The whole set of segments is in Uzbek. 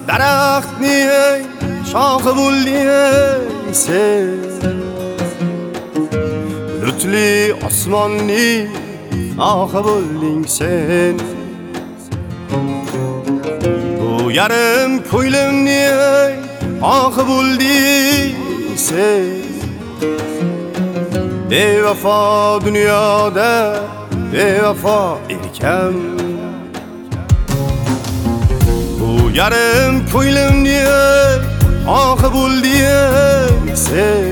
daraxtni shoxi bo'lding sen, bulutli osmonni ohi bo'lding sen. Bu yarim ko'nglimni ohi bo'lding sen, bevafo dunyoda bevafo ekan. Bu yarim ko'nglimni ohi bo'lding sen,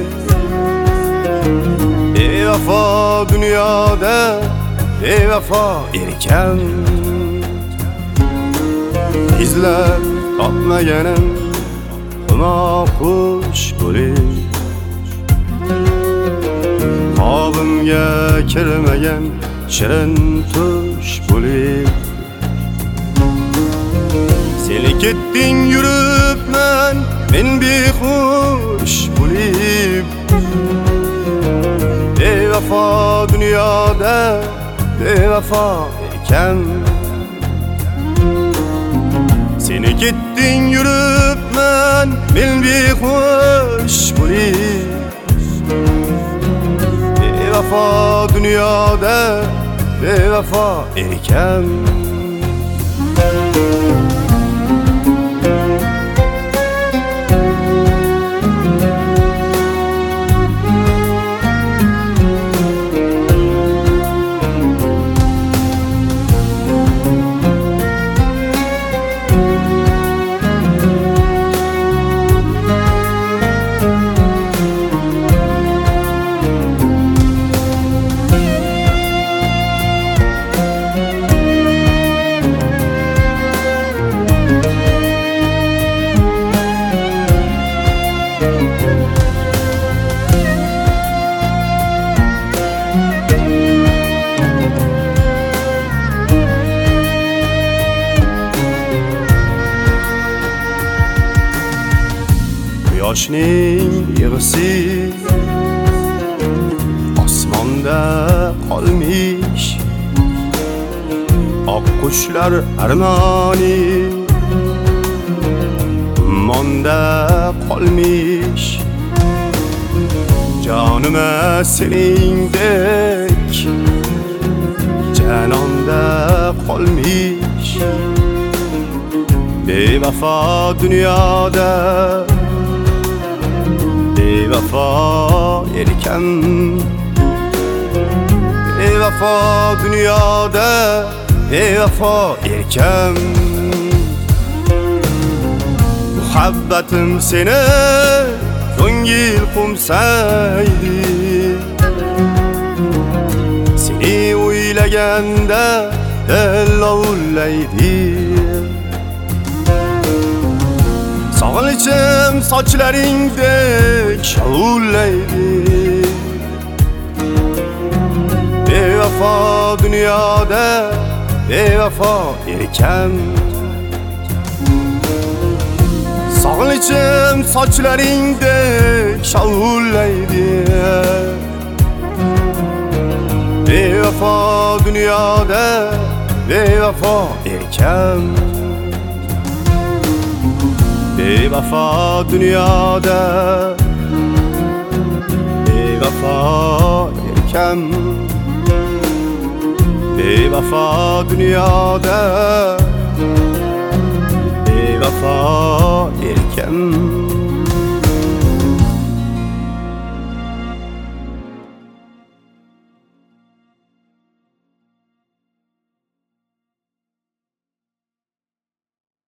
bevafo dunyoda bevafo ekan. İzlab topmaganim xunoxush bo'lib, qobimga kirmagan shirin tush bo'lib. Seni ketding yuribman men behush bo'lib, bevafo dunyoda bevafo ekan. Seni ketding yuribman men behush bo'lib, bevafo dunyoda bevafo ekan. Quyoshning yig'isi osmonda qolmish, oq qushlar armoni ummonda qolmish. Jonima seningdek janonda qolmish, bevafo dunyoda bevafo ekan. Bevafo dunyoda bevafo ekan. Muhabbatim seni ko'ngil qo'msaydi, seni o'ylaganda dil lovullaydi. Sog'inchim sochlaringdek shovullaydi, bevafo dunyoda bevafo ekan. Sog'inchim sochlaringdek shovullaydi, bevafo dunyoda bevafo ekan. Bevafo dunyoda bevafo ekan. Bevafo dunyoda bevafo ekan.